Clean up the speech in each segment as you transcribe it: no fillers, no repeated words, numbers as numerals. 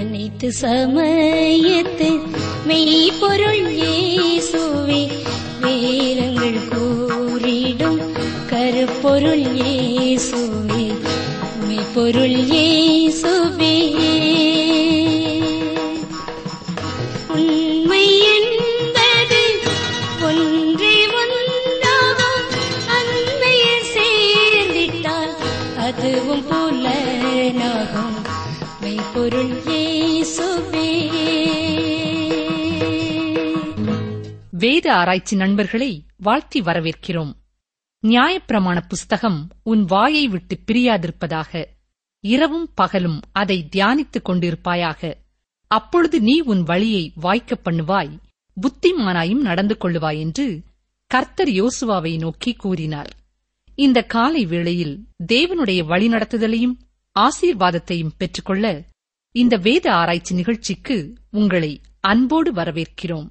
அனைத்து சமயத்து மெய்ப்பொருள் இயேசுவே, வேதங்கள் கூறிடும் கருப்பொருள் இயேசுவே, மெய்ப்பொருள் இயேசுவே. உண்மை என்பது ஒன்றே ஒன்றாகும், அன்மையில் சேர்ந்திட்டால் அதுவும் புலனாகும், மெய்ப்பொருள் இயேசுவே. வேத ஆராய்ச்சி நண்பர்களை வாழ்த்தி வரவேற்கிறோம். நியாயப்பிரமாண புஸ்தகம் உன் வாயை விட்டு பிரியாதிருப்பதாக, இரவும் பகலும் அதை தியானித்துக் கொண்டிருப்பாயாக. அப்பொழுது நீ உன் வழியை வாய்க்கப் பண்ணுவாய், புத்திமானாயும் நடந்து கொள்ளுவாய் என்று கர்த்தர் யோசுவாவை நோக்கி கூறினார். இந்த காலை வேளையில் தேவனுடைய வழிநடத்துதலையும் ஆசீர்வாதத்தையும் பெற்றுக்கொள்ள இந்த வேத ஆராய்ச்சி நிகழ்ச்சிக்கு உங்களை அன்போடு வரவேற்கிறோம்.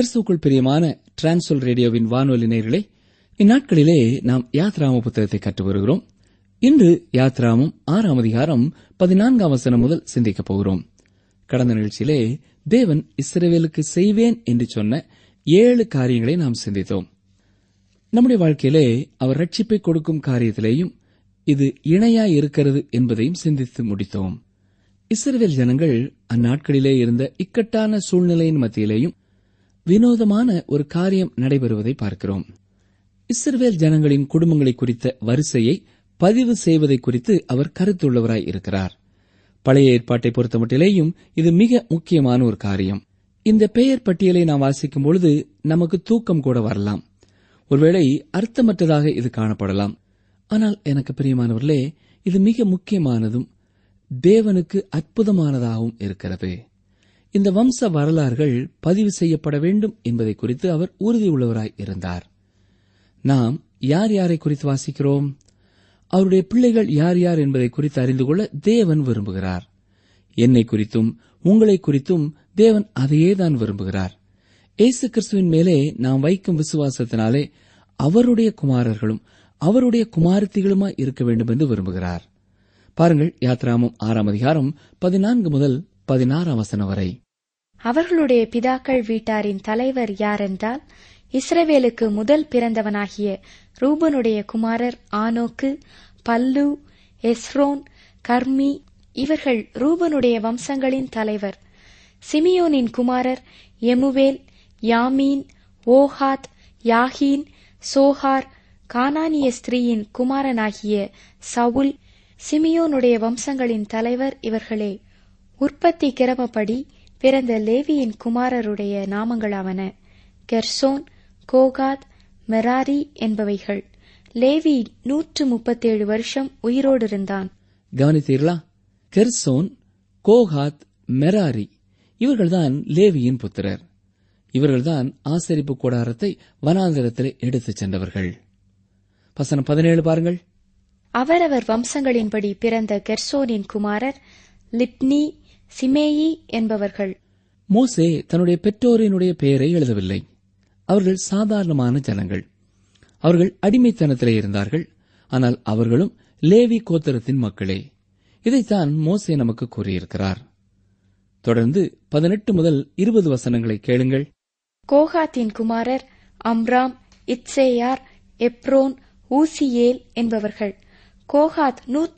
கிறிஸ்துவுக்குள் பிரியமான டிரான்சோல் ரேடியோவின் வானொலி நேயர்களே, இந்நாட்களிலே நாம் யாத்ராம புத்தகத்தை கற்று வருகிறோம். இன்று யாத்ராமம் 6ஆம் அதிகாரம் 14ஆம் வசனம் முதல் சிந்திக்கப் போகிறோம். கடந்த நிகழ்ச்சியிலே தேவன் இஸ்ரவேலுக்கு செய்வேன் என்று சொன்ன 7 காரியங்களை நாம் சிந்தித்தோம். நம்முடைய வாழ்க்கையிலே அவர் ரட்சிப்பை கொடுக்கும் காரியத்திலேயும் இது இணையாய் இருக்கிறது என்பதையும் சிந்தித்து முடித்தோம். இஸ்ரவேல் ஜனங்கள் அந்நாட்களிலே இருந்த இக்கட்டான சூழ்நிலையின் மத்தியிலேயும் வினோதமான ஒரு காரியம் நடைபெறுவதை பார்க்கிறோம். இஸ்ரவேல் ஜனங்களின் குடும்பங்களை குறித்த வரிசையை பதிவு செய்வதை குறித்து அவர் கருத்துள்ளவராய் இருக்கிறார். பழைய ஏற்பாட்டை பொறுத்தமட்டிலேயும் இது மிக முக்கியமான ஒரு காரியம். இந்த பெயர் பட்டியலை நாம் வாசிக்கும் பொழுது நமக்கு தூக்கம் கூட வரலாம். ஒருவேளை அர்த்தமற்றதாக இது காணப்படலாம். ஆனால் எனக்கு பிரியமானவர்களே, இது மிக முக்கியமானதும் தேவனுக்கு அற்புதமானதாகவும் இருக்கிறது. இந்த வம்ச வரலாறுகள் பதிவு செய்யப்பட வேண்டும் என்பதை குறித்து அவர் உறுதியுள்ளவராய் இருந்தார். நாம் யார் யாரை குறித்து வாசிக்கிறோம்? அவருடைய பிள்ளைகள் யார் யார் என்பதை குறித்து அறிந்து கொள்ள தேவன் விரும்புகிறார். என்னை குறித்தும் உங்களை குறித்தும் தேவன் அதையேதான் விரும்புகிறார். இயேசு கிறிஸ்துவின் மேலே நாம் வைக்கும் விசுவாசத்தினாலே அவருடைய குமாரர்களும் அவருடைய குமாரத்திகளுமாய் இருக்க வேண்டும் என்று விரும்புகிறார். பாருங்கள், யாத்ராமம் 6ஆம் அதிகாரம் 14 முதல் 16ஆம் வசனம் வரை. அவர்களுடைய பிதாக்கள் வீட்டாரின் தலைவர் யாரென்றால், இஸ்ரவேலுக்கு முதல் பிறந்தவனாகிய ரூபனுடைய குமாரர் ஆனோக்கு, பல்லு, எஸ்ரோன், கர்மி. இவர்கள் ரூபனுடைய வம்சங்களின் தலைவர். சிமியோனின் குமாரர் எமுவேல், யாமீன், ஓஹாத், யாகீன், சோஹார். கானானிய ஸ்திரீயின் குமாரனாகிய சவுல். சிமியோனுடைய வம்சங்களின் தலைவர் இவர்களே. உற்பத்தி கிரமப்படி பிறந்த லேவியின் குமாரருடைய நாமங்களாவன: கெர்சோன், கோகாத், மெராரி என்பவைகள். லேவி 137 வருஷம் உயிரோடு இருந்தான். கவனித்தீர்களா? கெர்சோன், கோகாத், மெராரி இவர்கள்தான் லேவியின் புத்திரர். இவர்கள்தான் ஆசரிப்பு கூடாரத்தை வனாந்தரத்திலே எடுத்துச் சென்றவர்கள். வசனம் 17 பாருங்கள். அவரவர் வம்சங்களின்படி பிறந்த கெர்சோனின் குமாரர் லிப்னி, சிமேயி என்பவர்கள். மோசே தன்னுடைய பெற்றோரினுடைய பெயரை எழுதவில்லை. அவர்கள் சாதாரணமான ஜனங்கள். அவர்கள் அடிமைத்தனத்திலே இருந்தார்கள். ஆனால் அவர்களும் லேவி கோத்திரத்தின் மக்களே. இதைத்தான் மோசே நமக்கு கூறியிருக்கிறார். தொடர்ந்து 18 முதல் 20 வசனங்களை கேளுங்கள். கோகாத்தின் குமாரர் அம்ராம், இத்சேயார், எப்ரோன், ஊசியேல் என்பவர்கள். கோகாத்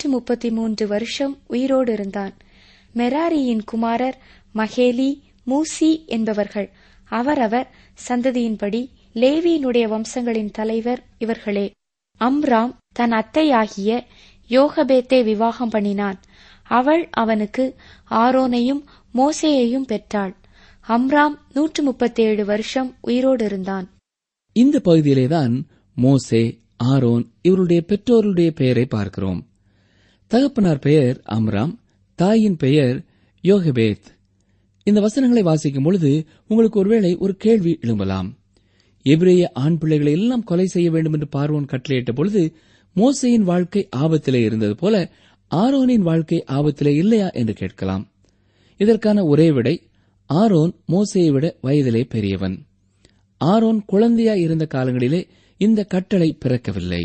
133 வருஷம் உயிரோடு இருந்தான். மெராரியின் குமாரர் மகேலி, மூசி என்பவர்கள். அவரவர் சந்ததியின்படி லேவியினுடைய வம்சங்களின் தலைவர் இவர்களே. அம்ராம் தன் அத்தையாகிய யோகபேத்தை விவாகம் பண்ணினான். அவள் அவனுக்கு ஆரோனையும் மோசேயையும் பெற்றாள். அம்ராம் 137 வருஷம் உயிரோடு இருந்தான். இந்த பகுதியிலேதான் மோசே, ஆரோன் இவருடைய பெற்றோருடைய பெயரை பார்க்கிறோம். தகப்பனார் பெயர் அம்ராம், தாயின் பெயர் யோகபேத். இந்த வசனங்களை வாசிக்கும் பொழுது உங்களுக்கு ஒருவேளை ஒரு கேள்வி எழும்பலாம். எபிரேய ஆண் பிள்ளைகளை எல்லாம் கொலை செய்ய வேண்டும் என்று பார்வோன் கட்டளையிட்ட பொழுது மோசேயின் வாழ்க்கை ஆபத்திலே இருந்தது போல ஆரோனின் வாழ்க்கை ஆபத்திலே இல்லையா என்று கேட்கலாம். இதற்கான ஒரே விடை, ஆரோன் மோசேயை விட வயதிலே பெரியவன். ஆரோன் குழந்தையாய் இருந்த காலங்களிலே இந்த கட்டளை பிறக்கவில்லை.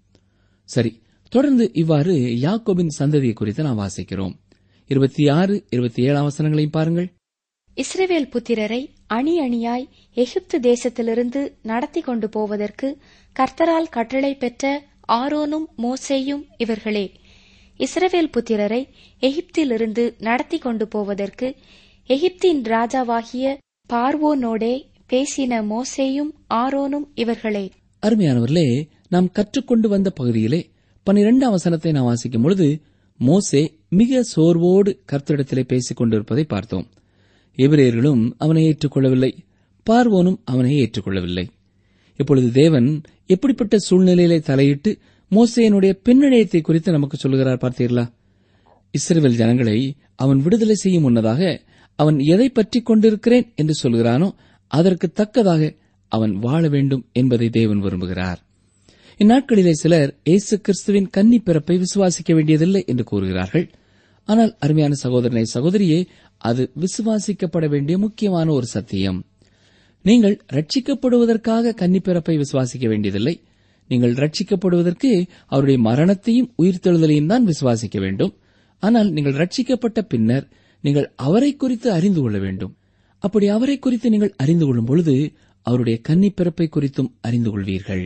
சரி, தொடர்ந்து இவ்வாறு யாக்கோபின் சந்ததியை குறித்து நாம் வாசிக்கிறோம். 26, 27 வசனங்களையும் பாருங்கள். இஸ்ரவேல் புத்திரரை அணி அணியாய் எகிப்து தேசத்திலிருந்து நடத்தி கொண்டு போவதற்கு கர்த்தரால் கட்டளை பெற்ற ஆரோனும் மோசேயும் இவர்களே. இஸ்ரவேல் புத்திரரை எகிப்திலிருந்து நடத்தி கொண்டு போவதற்கு எகிப்தின் ராஜாவாகிய பார்வோனோடே பேசின மோசேயும் ஆரோனும் இவர்களே. அருமையானவர்களே, நாம் கற்றுக்கொண்டு வந்த பகுதியிலே 12ஆம் வசனத்தை நாம் வாசிக்கும் பொழுது மோசே மிக சோர்வோடு கர்த்தரிடத்திலே பேசிக் கொண்டிருப்பதை பார்த்தோம். எபிரேயர்களும் அவனை ஏற்றுக்கொள்ளவில்லை, பார்வோனும் அவனை ஏற்றுக்கொள்ளவில்லை. இப்பொழுது தேவன் எப்படிப்பட்ட சூழ்நிலையிலே தலையிட்டு மோசேயினுடைய பின்னணியத்தை குறித்து நமக்கு சொல்கிறார் பார்த்தீர்களா? இஸ்ரவேல் ஜனங்களை அவன் விடுதலை செய்யும் முன்னதாக அவன் எதை பற்றி கொண்டிருக்கிறேன் என்று சொல்கிறானோ அதற்கு தக்கதாக அவன் வாழ வேண்டும் என்பதை தேவன் விரும்புகிறார். இந்நாட்களிலே சிலர் இயேசு கிறிஸ்துவின் கன்னி பிறப்பை விசுவாசிக்க வேண்டியதில்லை என்று கூறுகிறார்கள். ஆனால் அருமையான சகோதரனை, சகோதரியே, அது விசுவாசிக்கப்பட வேண்டிய முக்கியமான ஒரு சத்தியம். நீங்கள் ரட்சிக்கப்படுவதற்காக கன்னிப்பிறப்பை விசுவாசிக்க வேண்டியதில்லை. நீங்கள் ரட்சிக்கப்படுவதற்கு அவருடைய மரணத்தையும் உயிர்த்தெழுதலையும் தான் விசுவாசிக்க வேண்டும். ஆனால் நீங்கள் ரட்சிக்கப்பட்ட பின்னர் நீங்கள் அவரை குறித்து அறிந்து கொள்ள வேண்டும். அப்படி அவரை குறித்து நீங்கள் அறிந்து கொள்ளும் பொழுது அவருடைய கன்னிப்பிறப்பை குறித்தும் அறிந்து கொள்வீர்கள்.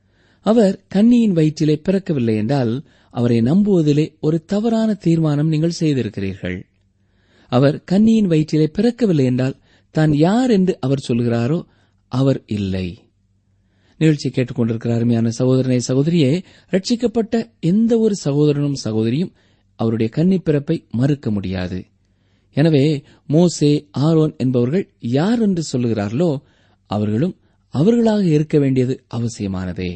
அவர் கன்னியின் வயிற்றிலே பிறக்கவில்லை என்றால் அவரை நம்புவதிலே ஒரு தவறான தீர்மானம் நீங்கள் செய்திருக்கிறீர்கள். அவர் கன்னியின் வயிற்றிலே பிறக்கவில்லை என்றால் தான் யார் என்று அவர் சொல்கிறாரோ அவர் இல்லை. நிகழ்ச்சி கேட்டுக்கொண்டிருக்கிற அருமையான சகோதரனை சகோதரியே, ரட்சிக்கப்பட்ட எந்த ஒரு சகோதரனும் சகோதரியும் அவருடைய கன்னிப்பிறப்பை மறுக்க முடியாது. எனவே மோசே, ஆரோன் என்பவர்கள் யார் என்று சொல்லுகிறார்களோ அவர்களும் அவர்களாக இருக்க வேண்டியது அவசியமானதே.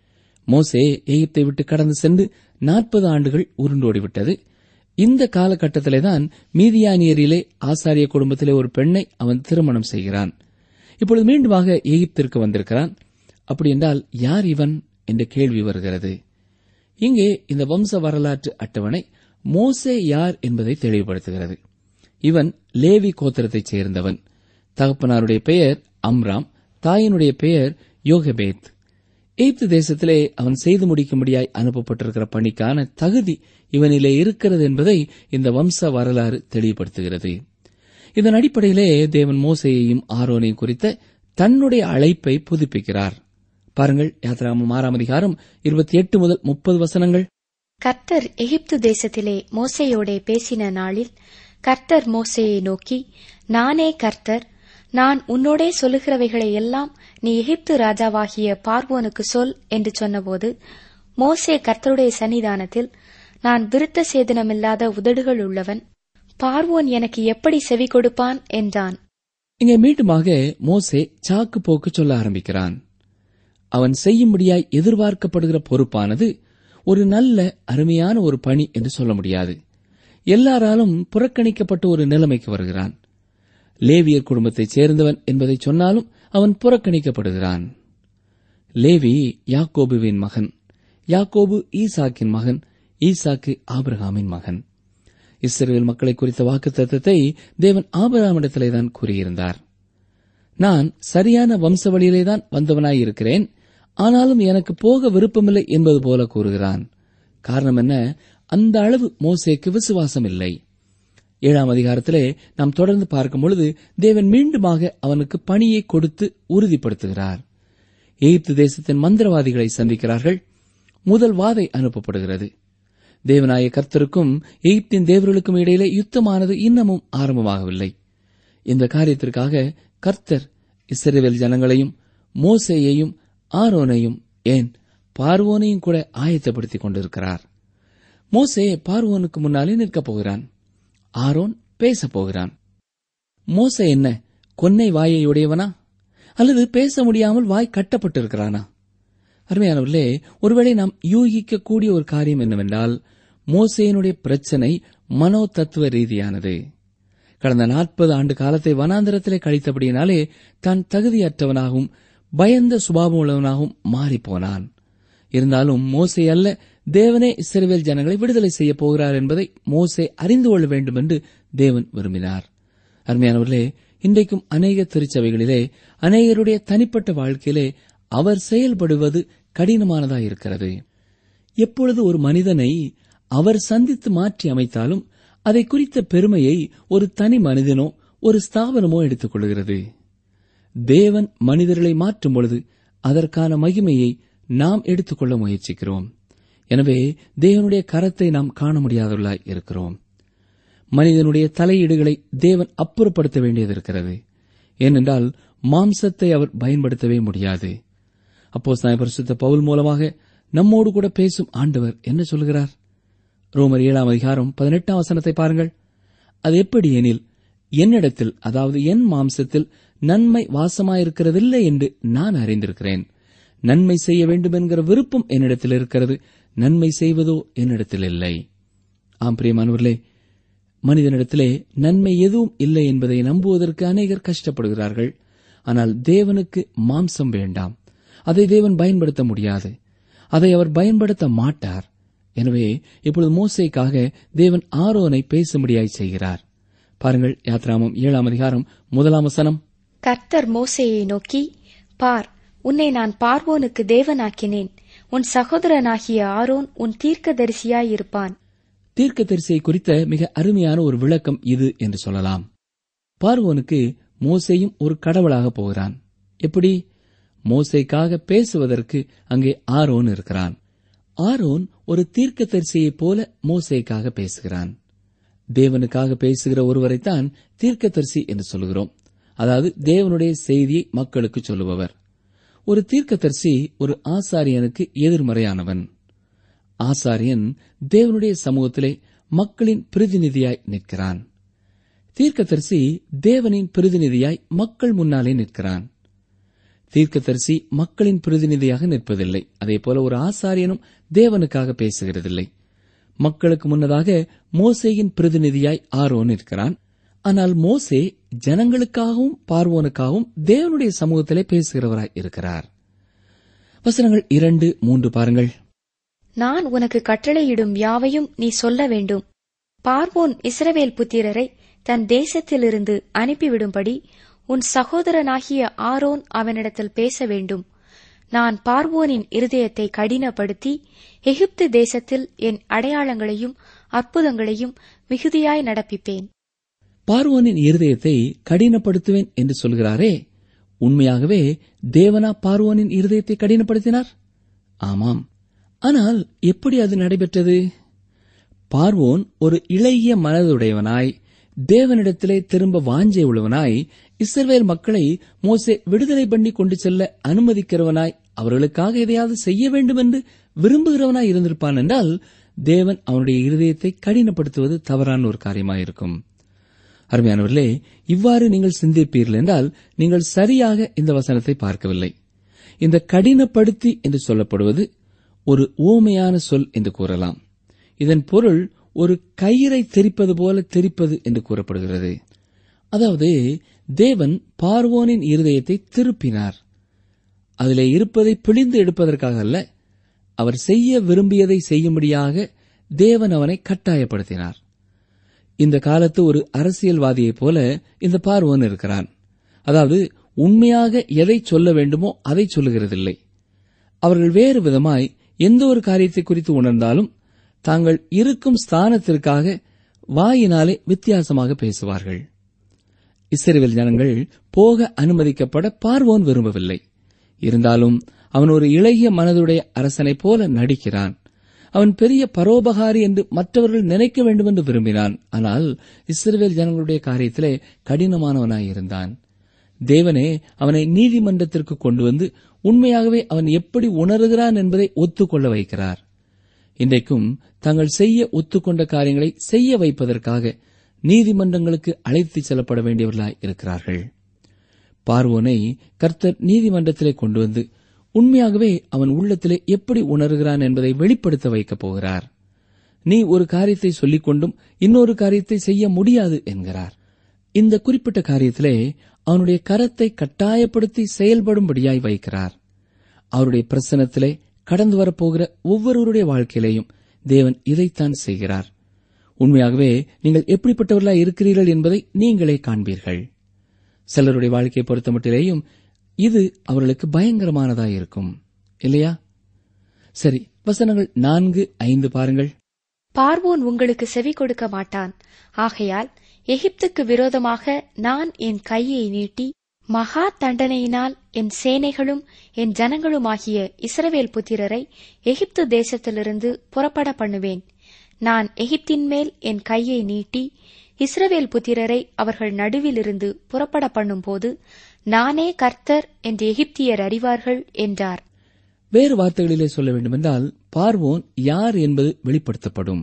மோசே எகிப்தை விட்டு கடந்து சென்று 40 ஆண்டுகள் உருண்டோடிவிட்டது. இந்த காலகட்டத்திலேதான் மீதியானியரிலே ஆசாரிய குடும்பத்திலே ஒரு பெண்ணை அவன் திருமணம் செய்கிறான். இப்பொழுது மீண்டுமாக எகிப்திற்கு வந்திருக்கிறான். அப்படி என்றால் யார் இவன் என்ற கேள்வி வருகிறது. இங்கே இந்த வம்ச வரலாற்று அட்டவணை மோசே யார் என்பதை தெளிவுபடுத்துகிறது. இவன் லேவி கோத்திரத்தைச் சேர்ந்தவன். தகப்பனாருடைய பெயர் அம்ராம், தாயினுடைய பெயர் யோகபேத். எகிப்து தேசத்திலே அவன் செய்து முடிக்கும்படியாய் அனுப்பப்பட்டிருக்கிற பணிக்கான தகுதி இவனிலே இருக்கிறது என்பதை இந்த வம்ச வரலாறு தெளிவுபடுத்துகிறது. இதன் அடிப்படையிலே தேவன் மோசேயையும் ஆரோனையும் குறித்த தன்னுடைய அழைப்பை புதுப்பிக்கிறார். பாருங்கள், யாத்ராகமம் 6ஆம் அதிகாரம் 28 முதல் 30 வசனங்கள். கர்த்தர் எகிப்து தேசத்திலே மோசேயோடே பேசின நாளில் கர்த்தர் மோசேயை நோக்கி, நானே கர்த்தர், நான் உன்னோடே சொல்லுகிறவைகளை எல்லாம் நீ எகிப்து ராஜாவாகிய பார்வோனுக்கு சொல் என்று சொன்னபோது, மோசே கர்த்தருடைய சன்னிதானத்தில், நான் விருத்த சேதனமில்லாத உதடுகள் உள்ளவன், பார்வோன் எனக்கு எப்படி செவி கொடுப்பான் என்றான். இங்கே மீண்டுமாக மோசே சாக்கு போக்கு சொல்ல ஆரம்பிக்கிறான். அவன் செய்யும்படியாய் எதிர்பார்க்கப்படுகிற பொறுப்பானது ஒரு நல்ல அருமையான ஒரு பணி என்று சொல்ல முடியாது. எல்லாராலும் புறக்கணிக்கப்பட்ட ஒரு நிலைமைக்கு வருகிறான். லேவியர் குடும்பத்தைச் சேர்ந்தவன் என்பதை சொன்னாலும் அவன் புறக்கணிக்கப்படுகிறான். லேவி யாக்கோபுவின் மகன், யாக்கோபு ஈசாக்கின் மகன், ஈசாக்கு ஆபிரகாமின் மகன். இஸ்ரவேல் மக்களை குறித்த வாக்குத்தத்தத்தை தேவன் ஆபிரகாமிடத்திலேதான் கூறியிருந்தார். நான் சரியான வம்சவழியிலேதான் வந்தவனாயிருக்கிறேன், ஆனாலும் எனக்கு போக விருப்பமில்லை என்பது போல கூறுகிறான். காரணம் என்ன? அந்த அளவு மோசேக்கு விசுவாசம் இல்லை. 7ஆம் அதிகாரத்திலே நாம் தொடர்ந்து பார்க்கும் பொழுது தேவன் மீண்டுமாக அவனுக்கு பணியை கொடுத்து உறுதிப்படுத்துகிறார். எகிப்து தேசத்தின் மந்திரவாதிகளை சந்திக்கிறார்கள். முதல் வாதை அனுப்பப்படுகிறது. தேவனாய கர்த்தருக்கும் எகிப்தின் தேவர்களுக்கும் இடையிலே யுத்தமானது இன்னமும் ஆரம்பமாகவில்லை. இந்த காரியத்திற்காக கர்த்தர் இஸ்ரவேல் ஜனங்களையும் மோசேயையும் ஆரோனையும், ஏன் பார்வோனையும் கூட ஆயத்தப்படுத்திக் கொண்டிருக்கிறார். மோசே பார்வோனுக்கு முன்னாலே நிற்கப் போகிறான். ஆரோன் பேசப் போகிறான். மோசே என்ன கொன்னை வாயை உடையவனா, அல்லது பேச முடியாமல் வாய் கட்டப்பட்டிருக்கிறானா? அருமையானவர்களே, ஒருவேளை நாம் யூகிக்கக்கூடிய ஒரு காரியம் என்னவென்றால், மோசேயினுடைய பிரச்சனை மனோ தத்துவ ரீதியானது. கடந்த 40 ஆண்டு காலத்தை வனாந்தரத்திலே கழித்தபடியினாலே தான் தகுதியற்றவனாகவும் பயந்த சுபாவம் உள்ளவனாகவும் மாறிப்போனான். இருந்தாலும் மோசே அல்ல, தேவனே இஸ்ரவேல் ஜனங்களை விடுதலை செய்யப் போகிறார் என்பதை மோசே அறிந்து கொள்ள வேண்டும் என்று தேவன் விரும்பினார். அருமையானவர்களே, இன்றைக்கும் அநேக திருச்சபைகளிலே அநேகருடைய தனிப்பட்ட வாழ்க்கையிலே அவர் செயல்படுவது கடினமானதாயிருக்கிறது. எப்பொழுது ஒரு மனிதனை அவர் சந்தித்து மாற்றி அமைத்தாலும் அதை குறித்த பெருமையை ஒரு தனி மனிதனோ ஒரு ஸ்தாபனமோ எடுத்துக் கொள்கிறது. தேவன் மனிதர்களை மாற்றும் பொழுது அதற்கான மகிமையை நாம் எடுத்துக்கொள்ள முயற்சிக்கிறோம். எனவே தேவனுடைய கரத்தை நாம் காண முடியாதவர்களாய் இருக்கிறோம். மனிதனுடைய தலையீடுகளை தேவன் அப்புறப்படுத்த வேண்டியது இருக்கிறது. ஏனென்றால் மாம்சத்தை அவர் பயன்படுத்தவே முடியாது. அப்போஸ்தலனாகிய பரிசுத்த பவுல் மூலமாக நம்மோடு கூட பேசும் ஆண்டவர் என்ன சொல்கிறார்? ரோமர் 7ஆம் அதிகாரம் 18ஆம் வசனத்தை பாருங்கள். அது எப்படி எனில், என்னிடத்தில், அதாவது என் மாம்சத்தில் நன்மை வாசமாயிருக்கிறதில்லை என்று நான் அறிந்திருக்கிறேன். நன்மை செய்ய வேண்டும் என்கிற விருப்பம் என்னிடத்தில் இருக்கிறது, நன்மை செய்வதோ என்னிடத்தில் இல்லை. ஆம் பிரியமானவர்களே, மனிதனிடத்திலே நன்மை எதுவும் இல்லை என்பதை நம்புவதற்கு அநேகர் கஷ்டப்படுகிறார்கள். ஆனால் தேவனுக்கு மாம்சம் வேண்டாம். அதை தேவன் பயன்படுத்த முடியாது. அதை அவர் பயன்படுத்த மாட்டார். எனவே இப்பொழுது மோசேக்காக தேவன் ஆரோனை பேசும்படியாய் செய்கிறார். பாருங்கள், யாத்ராகமம் 7ஆம் அதிகாரம் 1ஆம் வசனம். கர்த்தர் மோசேயை நோக்கி, பார், உன்னை நான் பார்வோனுக்கு தேவனாக்கினேன். உன் சகோதரனாகிய ஆரோன் உன் தீர்க்கதரிசியாயிருப்பான். தீர்க்கதரிசியை குறித்த மிக அருமையான ஒரு விளக்கம் இது என்று சொல்லலாம். பார்வோனுக்கு மோசேயும் ஒரு கடவுளாக போகிறான். எப்படி? மோசேக்காக பேசுவதற்கு அங்கே ஆரோன் இருக்கிறான். ஆரோன் ஒரு தீர்க்கதரிசியைப் போல மோசேக்காக பேசுகிறான். தேவனுக்காக பேசுகிற ஒருவரைத்தான் தீர்க்கதரிசி என்று சொல்கிறோம். அதாவது தேவனுடைய செய்தியை மக்களுக்கு சொல்லுபவர். ஒரு தீர்க்கதரிசி ஒரு ஆசாரியனுக்கு எதிர்மறையானவன். ஆசாரியன் தேவனுடைய சமூகத்திலே மக்களின் பிரதிநிதியாய் நிற்கிறான். தீர்க்கதரிசி தேவனின் பிரதிநிதியாய் மக்கள் முன்னாலே நிற்கிறான். தீர்க்கதரிசி மக்களின் பிரதிநிதியாக நிற்பதில்லை. அதேபோல ஒரு ஆசாரியனும் தேவனுக்காக பேசுகிறதில்லை. மக்களுக்கு முன்னதாக மோசேயின் பிரதிநிதியாய் ஆரோன் இருக்கிறான். ஆனால் மோசே ஜனங்களுக்காகவும் பார்வோனுக்காகவும் தேவனுடைய சமூகத்திலே பேசுகிறவராய் இருக்கிறார். வசனங்கள் 2, 3 பாருங்கள். நான் உனக்கு கட்டளையிடும் யாவையும் நீ சொல்ல வேண்டும். பார்வோன் இஸ்ரவேல் புத்திரரை தன் தேசத்திலிருந்து அனுப்பிவிடும்படி உன் சகோதரனாகிய ஆரோன் அவனிடத்தில் பேச வேண்டும். நான் பார்வோனின் இருதயத்தை கடினப்படுத்தி எகிப்து தேசத்தில் என் அடையாளங்களையும் அற்புதங்களையும் மிகுதியாய் நடப்பிப்பேன். பார்வோனின் இருதயத்தை கடினப்படுத்துவேன் என்று சொல்கிறாரே, உண்மையாகவே தேவனா பார்வோனின் இருதயத்தை கடினப்படுத்தினார்? ஆமாம். ஆனால் எப்படி அது நடைபெற்றது? பார்வோன் ஒரு இளைய மனதுடையவனாய், தேவனிடத்திலே திரும்ப வாஞ்சை உள்ளவனாய், இஸ்ரவேல் மக்களை மோசே விடுதலை பண்ணி கொண்டு செல்ல அனுமதிக்கிறவனாய், அவர்களுக்காக எதையாவது செய்ய வேண்டும் என்று விரும்புகிறவனாய் இருந்திருப்பான் என்றால் தேவன் அவனுடைய இருதயத்தை கடினப்படுத்துவது தவறான ஒரு காரியமாயிருக்கும். அருமையானவர்களே, இவ்வாறு நீங்கள் சிந்திப்பீர்கள் என்றால் நீங்கள் சரியாக இந்த வசனத்தை பார்க்கவில்லை. இந்த கடினப்படுத்தி என்று சொல்லப்படுவது ஒரு உவமையான சொல் என்று கூறலாம். இதன் பொருள் ஒரு கயிறை தெரிப்பது போல தெரிப்பது என்று கூறப்படுகிறது. அதாவது தேவன் பார்வோனின் இருதயத்தை திருப்பினார். அதிலே இருப்பதை பிழிந்து எடுப்பதற்காக அல்ல, அவர் செய்ய விரும்பியதை செய்யும்படியாக தேவன் அவனை கட்டாயப்படுத்தினார். இந்த காலத்து ஒரு அரசியல்வாதியைப் போல இந்த பார்வோன் இருக்கிறான். அதாவது உண்மையாக எதை சொல்ல வேண்டுமோ அதை சொல்லுகிறதில்லை. அவர்கள் வேறு விதமாய் எந்த ஒரு காரியத்தை குறித்து உணர்ந்தாலும் தாங்கள் இருக்கும் ஸ்தானத்திற்காக வாயினாலே வித்தியாசமாக பேசுவார்கள். இஸ்ரவேல் ஜனங்கள் போக அனுமதிக்கப்பட பார்வோன் விரும்பவில்லை. இருந்தாலும் அவன் ஒரு இளைய மனதுடைய அரசனைப் போல நடிக்கிறான். அவன் பெரிய பரோபகாரி என்று மற்றவர்கள் நினைக்க வேண்டும் என்று விரும்பினான். ஆனால் இஸ்ரவேல் ஜனங்களுடைய காரியத்திலே கடினமானவனாயிருந்தான். தேவனே அவனை நீதிமன்றத்திற்கு கொண்டு வந்து உண்மையாகவே அவன் எப்படி உணர்கிறான் என்பதை ஒத்துக்கொள்ள வைக்கிறார். இன்றைக்கும் தாங்கள் செய்ய ஒத்துக்கொண்ட காரியங்களை செய்ய வைப்பதற்காக நீதிமன்றங்களுக்கு அழைத்துச் செல்லப்பட வேண்டியவர்களாய் இருக்கிறார்கள். பார்வோனை கர்த்தர் நீதிமன்றத்திலே கொண்டு வந்து உண்மையாகவே அவன் உள்ளத்திலே எப்படி உணர்கிறான் என்பதை வெளிப்படுத்த வைக்கப் போகிறார். நீ ஒரு காரியத்தை சொல்லிக் கொண்டும் இன்னொரு காரியத்தை செய்ய முடியாது என்கிறார். இந்த குறிப்பிட்ட காரியத்திலே அவனுடைய கரத்தை கட்டாயப்படுத்தி செயல்படும்படியாய் வைக்கிறார். அவருடைய பிரசன்னத்திலே கடந்து வரப்போகிற ஒவ்வொருவருடைய வாழ்க்கையிலேயும் தேவன் இதைத்தான் செய்கிறார். உண்மையாகவே நீங்கள் எப்படிப்பட்டவர்களாய் இருக்கிறீர்கள் என்பதை நீங்களே காண்பீர்கள். சிலருடைய வாழ்க்கையை பொறுத்தமட்டிலேயும் இது அவர்களுக்கு பயங்கரமானதாயிருக்கும், இல்லையா? சரி, வசனங்கள் 4, 5 பாருங்கள். பார்வோன் உங்களுக்கு செவி கொடுக்க மாட்டான். ஆகையால் எகிப்துக்கு விரோதமாக நான் என் கையை நீட்டி மகா தண்டனையினால் என் சேனைகளும் என் ஜனங்களுமாகிய இஸ்ரவேல் புத்திரரை எகிப்து தேசத்திலிருந்து புறப்பட பண்ணுவேன். நான் எகிப்தின் மேல் என் கையை நீட்டி இஸ்ரவேல் புத்திரரை அவர்கள் நடுவிலிருந்து புறப்பட பண்ணும்போது நானே கர்த்தர் என்று எகிப்தியர் அறிவார்கள் என்றார். வேறு வார்த்தைகளிலே சொல்ல வேண்டுமென்றால் பார்வோன் யார் என்பது வெளிப்படுத்தப்படும்.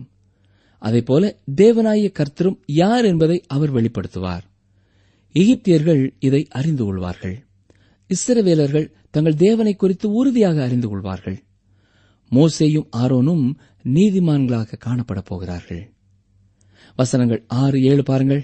அதேபோல தேவனாய கர்த்தரும் யார் என்பதை அவர் வெளிப்படுத்துவார். எகிப்தியர்கள் இதை அறிந்து கொள்வார்கள். இஸ்ரவேலர்கள் தங்கள் தேவனை குறித்து உறுதியாக அறிந்து கொள்வார்கள். மோசேயும் ஆரோனும் நீதிமான்களாக காணப்பட போகிறார்கள். வசனங்கள் 6, 7 பாருங்கள்.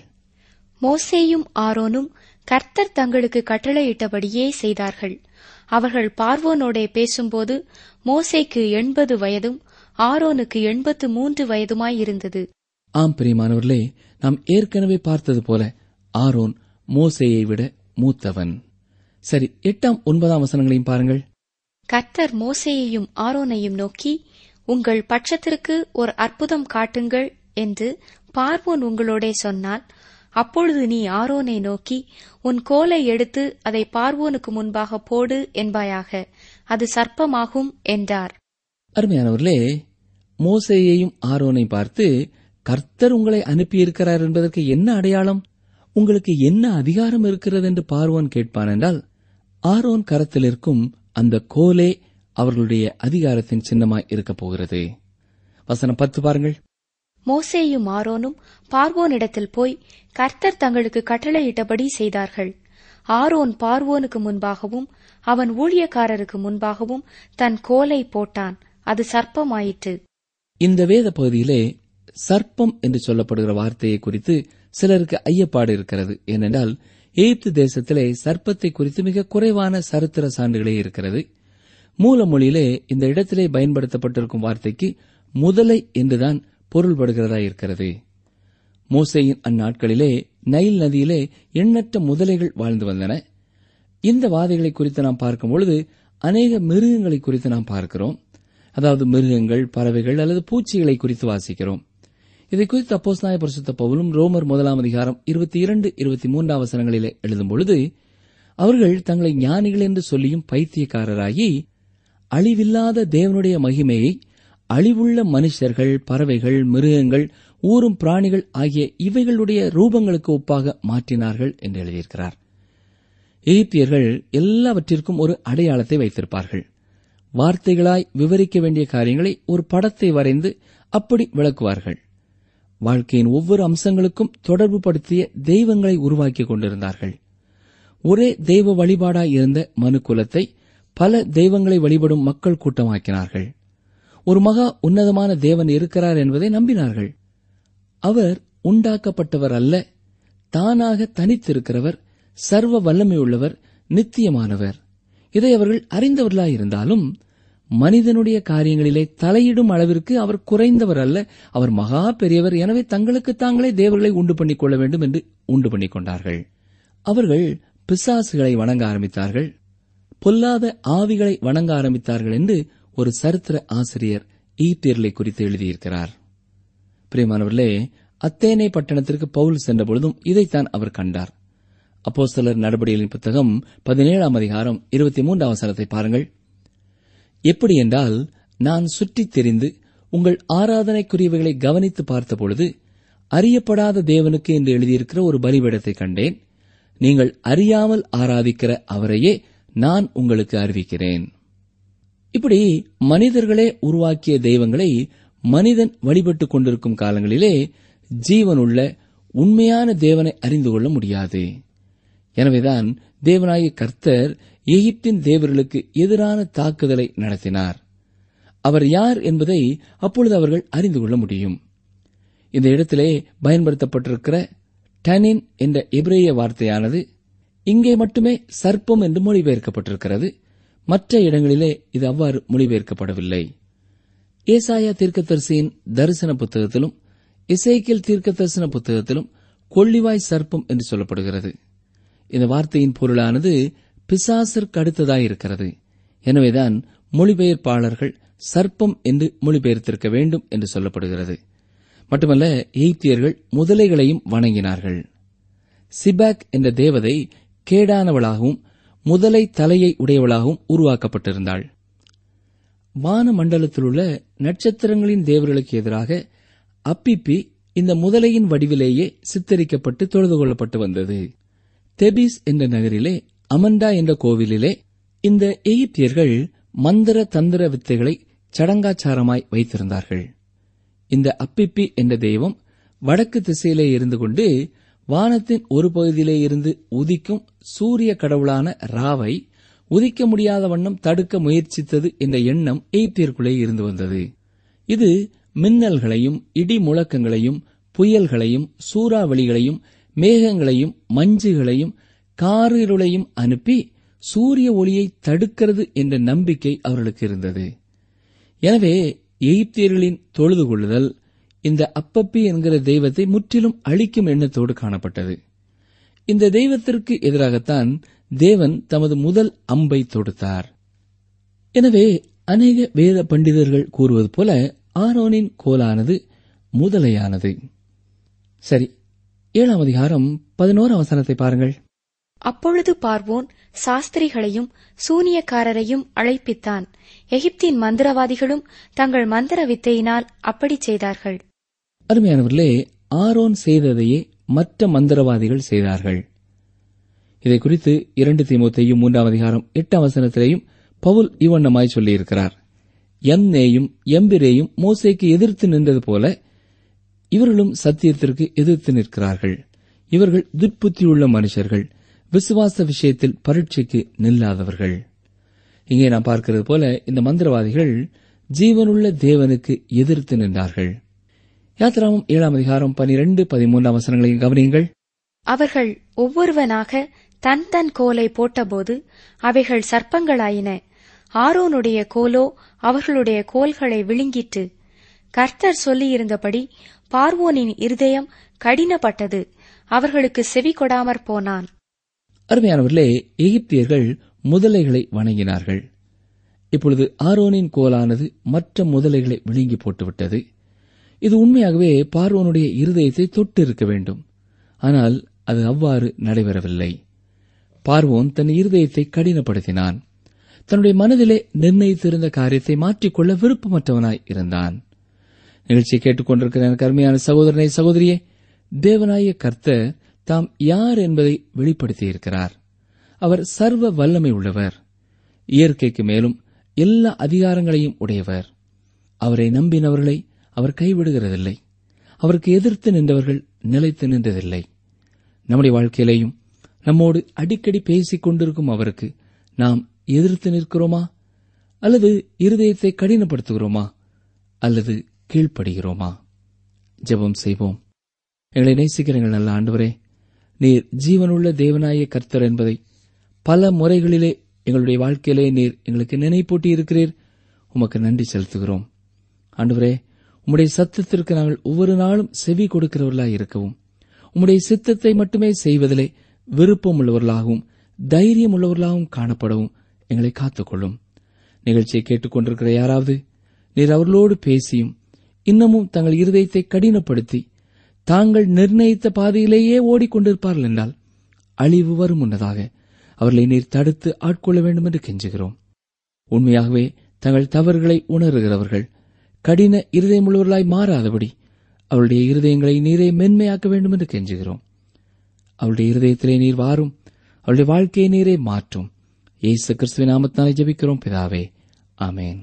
மோசேயும் ஆரோனும் கர்த்தர் தங்களுக்கு கட்டளையிட்டபடியே செய்தார்கள். அவர்கள் பார்வோனோடே பேசும்போது மோசேக்கு 80 வயதும் ஆரோனுக்கு 83 வயதுமாயிருந்தது. ஆம் பிரியமானவர்களே, நாம் ஏற்கனவே பார்த்தது போல ஆரோன் மோசேயை விட மூத்தவன். சரி, 8, 9 வசனங்களையும் பாருங்கள். கர்த்தர் மோசேயையும் ஆரோனையும் நோக்கி, உங்கள் பட்சத்திற்கு ஒரு அற்புதம் காட்டுங்கள் என்று பார்வோன் உங்களோடே சொன்னால், அப்பொழுது நீ ஆரோனை நோக்கி, உன் கோலை எடுத்து அதை பார்வோனுக்கு முன்பாக போடு என்பாயாக, அது சர்ப்பமாகும் என்றார். அருமையானவர்களே, மோசேயையும் ஆரோனை பார்த்து, கர்த்தர் உங்களை அனுப்பியிருக்கிறார் என்பதற்கு என்ன அடையாளம், உங்களுக்கு என்ன அதிகாரம் இருக்கிறது என்று பார்வோன் கேட்பான் என்றால், ஆரோன் கரத்தில் இருக்கும் அந்த கோலே அவர்களுடைய அதிகாரத்தின் சின்னமாய் இருக்கப் போகிறது. வசனம் 10 பாருங்கள். மோசேயும் ஆரோனும் பார்வோனிடத்தில் போய் கர்த்தர் தங்களுக்கு கட்டளையிட்டபடி செய்தார்கள். ஆரோன் பார்வோனுக்கு முன்பாகவும் அவன் ஊழியக்காரருக்கு முன்பாகவும் தன் கோலை போட்டான், அது சர்ப்பமாயிற்று. இந்த வேத பகுதியிலே சர்ப்பம் என்று சொல்லப்படுகிற வார்த்தையை குறித்து சிலருக்கு ஐயப்பாடு இருக்கிறது. ஏனென்றால் எகிப்து தேசத்திலே சர்ப்பத்தை குறித்து மிக குறைவான சரித்திர சான்றுகளே இருக்கிறது. மூல மொழியிலே இந்த இடத்திலே பயன்படுத்தப்பட்டிருக்கும் வார்த்தைக்கு முதலை என்றுதான் பொருள்படுகிறதா இருக்கிறது. மோசேயின் அந்நாட்களிலே நைல் நதியிலே எண்ணற்ற முதலைகள் வாழ்ந்து வந்தன. இந்த வாதைகளை குறித்து நாம் பார்க்கும்பொழுது அநேக மிருகங்களை குறித்து நாம் பார்க்கிறோம். அதாவது மிருகங்கள், பறவைகள் அல்லது பூச்சிகளை குறித்து வாசிக்கிறோம். இதை குறித்து அப்போஸ்தலனாகிய பரிசுத்த பவுலும் ரோமர் 1 22, 23 வசனங்களிலே எழுதும்பொழுது, அவர்கள் தங்களை ஞானிகள் என்று சொல்லியும் பைத்தியக்காரராகி அழிவில்லாத தேவனுடைய மகிமையை அழிவுள்ள மனுஷர்கள், பறவைகள், மிருகங்கள், ஊரும் பிராணிகள் ஆகிய இவைகளுடைய ரூபங்களுக்கு ஒப்பாக மாற்றினார்கள் என்று எழுதியிருக்கிறார். எகிப்தியர்கள் எல்லாவற்றிற்கும் ஒரு அடையாளத்தை வைத்திருப்பார்கள். வார்த்தைகளாய் விவரிக்க வேண்டிய காரியங்களை ஒரு படத்தை வரைந்து அப்படி விளக்குவார்கள். வாழ்க்கையின் ஒவ்வொரு அம்சங்களுக்கும் தொடர்பு படுத்திய தெய்வங்களை உருவாக்கிக் கொண்டிருந்தார்கள். ஒரே தெய்வ வழிபாடாய் இருந்த மனு குலத்தை பல தெய்வங்களை வழிபடும் மக்கள் கூட்டமாக்கினார்கள். ஒரு மகா உன்னதமான தேவன் இருக்கிறார் என்பதை நம்பினார்கள். அவர் உண்டாக்கப்பட்டவர் அல்ல, தானாக தனித்திருக்கிறவர், சர்வ வல்லமையுள்ளவர், நித்தியமானவர். இதை அவர்கள் அறிந்தவர்களாயிருந்தாலும் மனிதனுடைய காரியங்களிலே தலையிடும் அளவிற்கு அவர் குறைந்தவர் அல்ல, அவர் மகா பெரியவர். எனவே தங்களுக்கு தாங்களே தேவர்களை உண்டு பண்ணிக் கொள்ள வேண்டும் என்று உண்டு பண்ணிக் கொண்டார்கள். அவர்கள் பிசாசுகளை வணங்க ஆரம்பித்தார்கள், பொல்லாத ஆவிகளை வணங்க ஆரம்பித்தார்கள் என்று ஒரு சரித்திர ஆசிரியர் எகிப்தியர்களை குறித்து எழுதியிருக்கிறார். பிரியமானவர்களே, அத்தேனே பட்டணத்திற்கு பவுல் சென்ற பொழுதும் இதைத்தான் அவர் கண்டார். அப்போஸ்தலர் நடபடிகளின் புத்தகம் 17 23 வசனத்தை பாருங்கள். எப்படி என்றால், நான் சுற்றித் தெரிந்து உங்கள் ஆராதனைக்குரியவைகளை கவனித்து பார்த்தபொழுது அறியப்படாத தேவனுக்கு என்று எழுதியிருக்கிற ஒரு பலிபீடத்தை கண்டேன். நீங்கள் அறியாமல் ஆராதிக்கிற அவரையே நான் உங்களுக்கு அறிவிக்கிறேன். இப்படி மனிதர்களே உருவாக்கிய தெய்வங்களை மனிதன் வழிபட்டுக் கொண்டிருக்கும் காலங்களிலே ஜீவனுள்ள உண்மையான தேவனை அறிந்து கொள்ள முடியாது. எனவேதான் தேவனாகிய கர்த்தர் எகிப்தின் தேவர்களுக்கு எதிரான தாக்குதலை நடத்தினார். அவர் யார் என்பதை அப்பொழுது அவர்கள் அறிந்து கொள்ள முடியும். இந்த இடத்திலே பயன்படுத்தப்பட்டிருக்கிற டனின் என்ற எபிரேய வார்த்தையானது இங்கே மட்டுமே சர்ப்பம் என்று மொழிபெயர்க்கப்பட்டிருக்கிறது. மற்ற இடங்களிலே இது அவ்வாறு மொழிபெயர்க்கப்படவில்லை. ஏசாயா தீர்க்கதரிசியின் தரிசன புத்தகத்திலும் எசேக்கியேல் தீர்க்க தரிசன புத்தகத்திலும் கொள்ளிவாய் சர்ப்பம் என்று சொல்லப்படுகிறது. இந்த வார்த்தையின் பொருளானது பிசாசிற்கு அடுத்ததாயிருக்கிறது. எனவேதான் மொழிபெயர்ப்பாளர்கள் சர்ப்பம் என்று மொழிபெயர்த்திருக்க வேண்டும் என்று சொல்லப்படுகிறது. மட்டுமல்ல, எகிப்தியர்கள் முதலைகளையும் வணங்கினார்கள். சிபாக் என்ற தேவதை கேடானவளாகவும் முதலை தலையை உடையவளாகவும் உருவாக்கப்பட்டிருந்தாள். வான மண்டலத்தில் உள்ள நட்சத்திரங்களின் தேவர்களுக்கு எதிராக அப்பிப்பி இந்த முதலையின் வடிவிலேயே சித்தரிக்கப்பட்டு தொழுது கொள்ளப்பட்டு வந்தது. தெபீஸ் என்ற நகரிலே அமண்டா என்ற கோவிலிலே இந்த எகிப்தியர்கள் மந்திர தந்திர வித்தைகளை சடங்காச்சாரமாய் வைத்திருந்தார்கள். இந்த அப்பிப்பி என்ற தெய்வம் வடக்கு திசையிலே இருந்து கொண்டு வானத்தின் ஒரு பகுதியிலே இருந்து உதிக்கும் சூரிய கடவுளான ராவை உதிக்க முடியாத வண்ணம் தடுக்க முயற்சித்தது என்ற எண்ணம் எகிப்தியருக்குள்ளே இருந்து வந்தது. இது மின்னல்களையும் இடி முழக்கங்களையும் புயல்களையும் சூறாவளிகளையும் மேகங்களையும் மஞ்சுகளையும் காரிருளையும் அனுப்பி சூரிய ஒளியை தடுக்கிறது என்ற நம்பிக்கை அவர்களுக்கு இருந்தது. எனவே எகிப்தியர்களின் தொழுது கொள்ளுதல் இந்த அப்பப்பி என்கிற தெய்வத்தை முற்றிலும் அழிக்கும் எண்ணத்தோடு காணப்பட்டது. இந்த தெய்வத்திற்கு எதிராகத்தான் தேவன் தமது முதல் அம்பை தொடுத்தார். எனவே அநேக வேத பண்டிதர்கள் கூறுவது போல ஆரோனின் கோலானது முதலையானது. சரி, 7ஆம் அதிகாரம் 11ஆம் வசனத்தை பாருங்கள். அப்பொழுது பார்வோன் சாஸ்திரிகளையும் சூனியக்காரரையும் அழைப்பித்தான். எகிப்தின் மந்திரவாதிகளும் தங்கள் மந்திர வித்தையினால் அப்படி செய்தார்கள். அருமையானவர்களே, ஆரோன் செய்ததையே மற்ற மந்திரவாதிகள் செய்தார்கள். இதை குறித்து 2 தீமோத்தேயு 3ஆம் அதிகாரம் 8ஆம் வசனத்திலேயும் பவுல் இவ்வண்ணமாய் சொல்லியிருக்கிறார். யம்னேயும் யம்பிரேயும் மோசேக்கு எதிர்த்து நின்றது போல இவர்களும் சத்தியத்திற்கு எதிர்த்து நிற்கிறார்கள். இவர்கள் துர்ப்புத்தியுள்ள மனுஷர்கள், விசுவாச விஷயத்தில் பரீட்சைக்கு நில்லாதவர்கள். இங்கே நாம் பார்க்கிறது போல இந்த மந்திரவாதிகள் ஜீவனுள்ள தேவனுக்கு எதிர்த்து நின்றார்கள். யாத்திராமம் 7ஆம் அதிகாரம் 12, 13ஆம் வசனங்களையும் கவனியுங்கள். அவர்கள் ஒவ்வொருவனாக தன் தன் கோலை போட்டபோது அவைகள் சர்ப்பங்களாயின. ஆரோனுடைய கோலோ அவர்களுடைய கோல்களை விழுங்கிற்று. கர்த்தர் சொல்லியிருந்தபடி பார்வோனின் இருதயம் கடினப்பட்டது, அவர்களுக்கு செவி கொடாமற் போனான். அருமையானவர்களே, எகிப்தியர்கள் முதலைகளை வணங்கினார்கள். இப்பொழுது ஆரோனின் கோலானது மற்ற முதலைகளை விழுங்கி போட்டுவிட்டது. இது உண்மையாகவே பார்வோனுடைய இருதயத்தை தொட்டு இருக்க வேண்டும். ஆனால் அது அவ்வாறு நடைபெறவில்லை. பார்வோன் தன் இருதயத்தை கடினப்படுத்தினான். தன்னுடைய மனதிலே நிர்ணயித்திருந்த காரியத்தை மாற்றிக்கொள்ள விருப்பமற்றவனாய் இருந்தான். நிகழ்ச்சியை கேட்டுக்கொண்டிருக்கிற எனக்கு அருமையான சகோதரனை, சகோதரியே, தேவனாய கர்த்தர் தாம் யார் என்பதை வெளிப்படுத்தியிருக்கிறார். அவர் சர்வ வல்லமை உள்ளவர், இயற்கைக்கு மேலும் எல்லா அதிகாரங்களையும் உடையவர். அவரை நம்பினவர்களை அவர் கைவிடுகிறதில்லை. அவருக்கு எதிர்த்து நின்றவர்கள் நிலைத்து நின்றதில்லை. நம்முடைய வாழ்க்கையிலேயும் நம்மோடு அடிக்கடி பேசிக் கொண்டிருக்கும் அவருக்கு நாம் எதிர்த்து நிற்கிறோமா, அல்லது இருதயத்தை கடினப்படுத்துகிறோமா, அல்லது கீழ்ப்படுகிறோமா? ஜெபம் செய்வோம். எங்களை நேசிக்கிற எங்கள் நல்ல ஆண்டவரே, நீர் ஜீவனுள்ள தேவனாய கர்த்தர் என்பதை பல முறைகளிலே எங்களுடைய வாழ்க்கையிலே நீர் எங்களுக்கு நினைப்பூட்டி இருக்கிறீர். உமக்கு நன்றி செலுத்துகிறோம். ஆண்டவரே, உம்முடைய சத்தத்திற்கு நாங்கள் ஒவ்வொரு நாளும் செவி கொடுக்கிறவர்களாய் இருக்கவும், உம்முடைய சித்தத்தை மட்டுமே செய்வதிலே விருப்பம் உள்ளவர்களாகவும் தைரியம் உள்ளவர்களாகவும் காணப்படவும் எங்களை காத்துக்கொள்ளும். நிகழ்ச்சியை கேட்டுக்கொண்டிருக்கிற யாராவது நீர் அவர்களோடு பேசியும் இன்னமும் தங்கள் இருதயத்தை கடினப்படுத்தி தாங்கள் நிர்ணயித்த பாதையிலேயே ஓடிக்கொண்டிருப்பார்கள் என்றால் அழிவு வரும் முன்னதாக அவர்களை நீர் தடுத்து ஆட்கொள்ள வேண்டும் என்று கெஞ்சுகிறோம். உண்மையாகவே தங்கள் தவறுகளை உணர்கிறவர்கள் கடின இருதயமுள்ளவர்களாய் மாறாதபடி அவருடைய இருதயங்களை நீரே மென்மையாக்க வேண்டும் என்று கெஞ்சுகிறோம். அவருடைய இருதயத்திலே நீர் வாரும், அவருடைய வாழ்க்கையை நீரே மாற்றும். இயேசு கிறிஸ்துவின் நாமத்தினாலே ஜெபிக்கிறோம் பிதாவே, ஆமென்.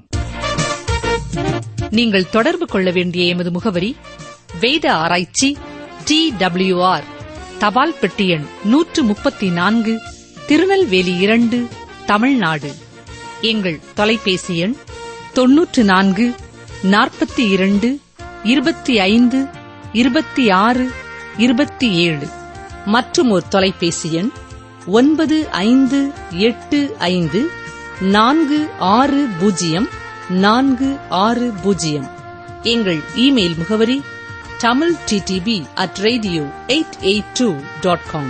நீங்கள் தொடர்பு கொள்ள வேண்டிய எமது முகவரி: வேத ஆராய்ச்சி, TWR, தபால் பெட்டி எண் 134, திருநெல்வேலி 2, தமிழ்நாடு. எங்கள் தொலைபேசி எண் 94 42 25 26 27. மற்றும் ஒரு தொலைபேசி எண் 9585 460 460. எங்கள் இமெயில் முகவரி tamilttb@radio882.com.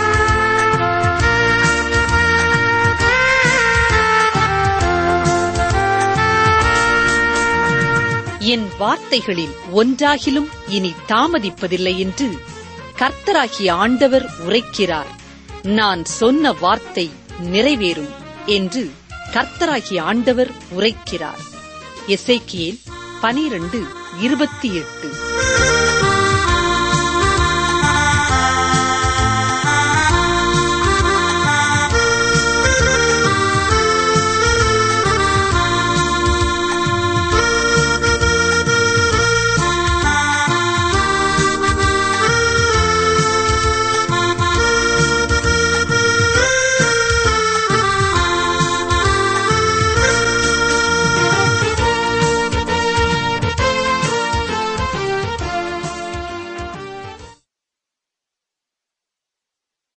என் வார்த்தைகளில் ஒன்றாகிலும் இனி தாமதிப்பதில்லை என்று கர்த்தராகிய ஆண்டவர் உரைக்கிறார். நான் சொன்ன வார்த்தை நிறைவேறும் என்று கர்த்தராகிய ஆண்டவர் உரைக்கிறார். எசேக்கியேல் 12:28.